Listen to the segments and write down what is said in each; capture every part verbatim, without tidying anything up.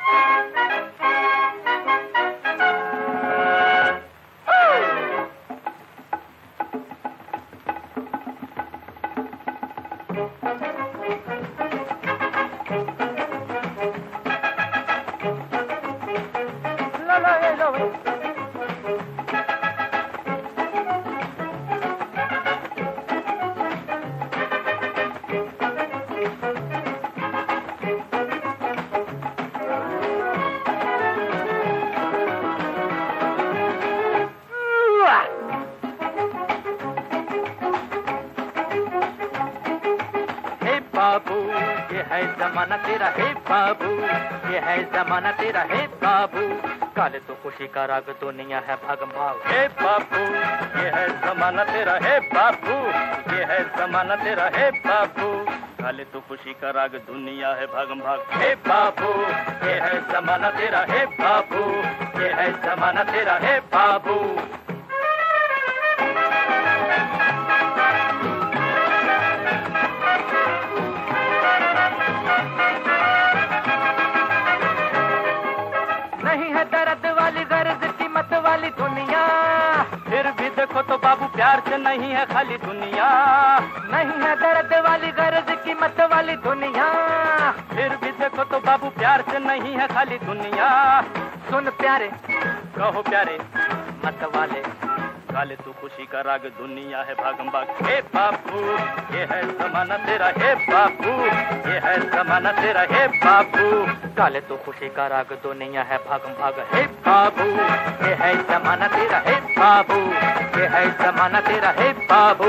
बाबू ये है जमाना तेरा, हे बाबू ये है जमाना तेरा, हे बाबू काले तो खुशी का राग दुनिया है भागम भाग, हे बाबू ये है जमाना तेरा, हे बाबू ये है जमाना तेरा, हे बाबू काले तो खुशी का राग दुनिया है भागम भाग, हे बाबू ये है जमाना तेरा, हे बाबू ये है जमाना तेरा, हे बाबू। नहीं है दर्द वाली गर्ज कीमत वाली दुनिया, फिर भी देखो तो बाबू प्यार से नहीं है खाली दुनिया। नहीं है दर्द वाली गर्ज कीमत वाली दुनिया, फिर भी देखो तो बाबू प्यार से नहीं है खाली दुनिया। सुन प्यारे कहो प्यारे मत वाले, काले तू खुशी का राग दुनिया है भागम भाग, हे बाबू ये है जमाना तेरा, हे बाबू ये है जमाना तेरा, हे बाबू काले तू खुशी का राग दुनिया है भागम भाग, हे बाबू ये है जमाना तेरा, हे बाबू ये है जमाना तेरा, हे बाबू।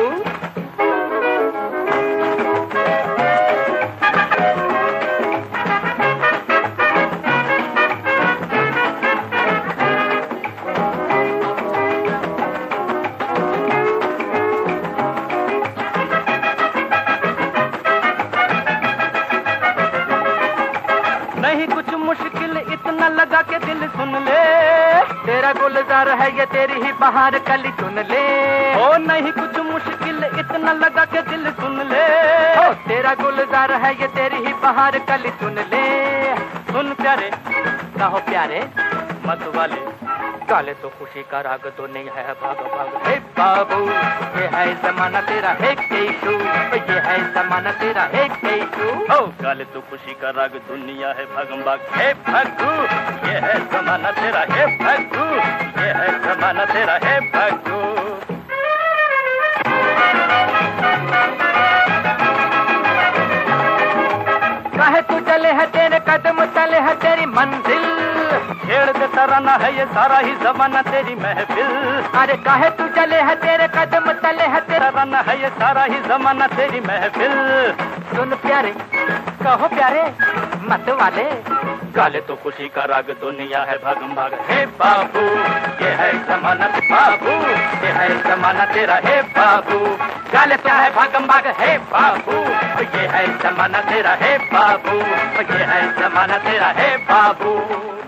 नहीं कुछ मुश्किल इतना लगा के दिल सुन ले, तेरा गुलजार है ये तेरी ही बहार कली सुन ले। ओ नहीं कुछ मुश्किल इतना लगा के दिल सुन ले, ओ तेरा गुलजार है ये तेरी ही बहार कली सुन ले। सुन प्यारे कहो प्यारे मत वाले, काले तो खुशी का राग तो नहीं है भाग भाग, हे बाबू ये है जमाना तेरा, हे केशू ये है जमाना तेरा, हे केशू। ओ काले तो खुशी का राग दुनिया है भागम भाग, हे भग्गू ये है जमाना तेरा, हे भग्गू ये है जमाना तेरा, हे भग्गू। काहे तू चले है तेरे कदम तले है तेरी मंजिल, छेड़ दे तराना है ये सारा ही जमाना तेरी महफिल। अरे काहे तू चले है तेरे कदम तले है तेरा राना है ये सारा ही जमाना तेरी महफिल। सुन प्यारे कहो प्यारे मत वाले, काले तो खुशी का राग दुनिया है भागम भाग, हे बाबू ये है जमाना बाबू ये है जमाना तेरा, हे बाबू काले तो है भागम भाग, हे बाबू ये है जमाना तेरा, हे बाबू ये है जमाना तेरा, हे बाबू।